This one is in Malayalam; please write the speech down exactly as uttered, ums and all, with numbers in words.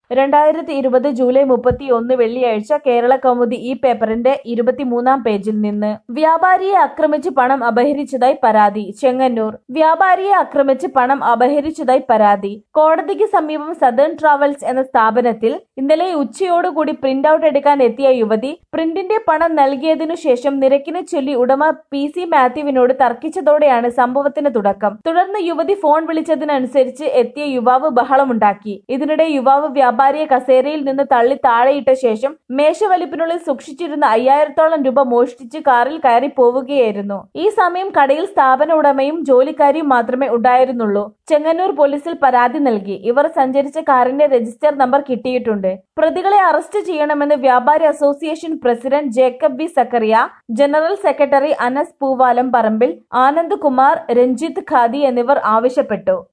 രണ്ടായിരത്തി ഇരുപത് ജൂലൈ മുപ്പത്തിയൊന്ന് വെള്ളിയാഴ്ച കേരള കൗമുദി ഈ പേപ്പറിന്റെ ഇരുപത്തിമൂന്നാം പേജിൽ നിന്ന് വ്യാപാരിയെ ആക്രമിച്ച് പണം അപഹരിച്ചതായി പരാതി. ചെങ്ങന്നൂർ വ്യാപാരിയെ ആക്രമിച്ച് പണം അപഹരിച്ചതായി പരാതി. കോടതിക്ക് സമീപം സദേൺ ട്രാവൽസ് എന്ന സ്ഥാപനത്തിൽ ഇന്നലെ ഉച്ചയോടുകൂടി പ്രിന്റ് ഔട്ട് എടുക്കാൻ എത്തിയ യുവതി പ്രിന്റിന്റെ പണം നൽകിയതിനു ശേഷം നിരക്കിനെ ചൊല്ലി ഉടമ പി സി മാത്യുവിനോട് തർക്കിച്ചതോടെയാണ് സംഭവത്തിന് തുടക്കം. തുടർന്ന് യുവതി ഫോൺ വിളിച്ചതിനനുസരിച്ച് എത്തിയ യുവാവ് ബഹളമുണ്ടാക്കി. ഇതിനിടെ യുവാവ് വ്യാപാരിയെ കസേരയിൽ നിന്ന് തള്ളി താഴെയിട്ട ശേഷം മേശവലിപ്പിനുള്ളിൽ സൂക്ഷിച്ചിരുന്ന അയ്യായിരത്തോളം രൂപ മോഷ്ടിച്ച് കാറിൽ കയറി പോവുകയായിരുന്നു. ഈ സമയം കടയിൽ സ്ഥാപന ഉടമയും ജോലിക്കാരിയും മാത്രമേ ഉണ്ടായിരുന്നുള്ളൂ. ചെങ്ങന്നൂർ പോലീസിൽ പരാതി നൽകി. ഇവർ സഞ്ചരിച്ച കാറിന്റെ രജിസ്റ്റർ നമ്പർ കിട്ടിയിട്ടുണ്ട്. പ്രതികളെ അറസ്റ്റ് ചെയ്യണമെന്ന് വ്യാപാരി association president Jacob B Zacharia, general secretary Anas Poovalam Parambil, Anand Kumar, Ranjith Khadi എന്നിവർ ആവശ്യപ്പെട്ടു.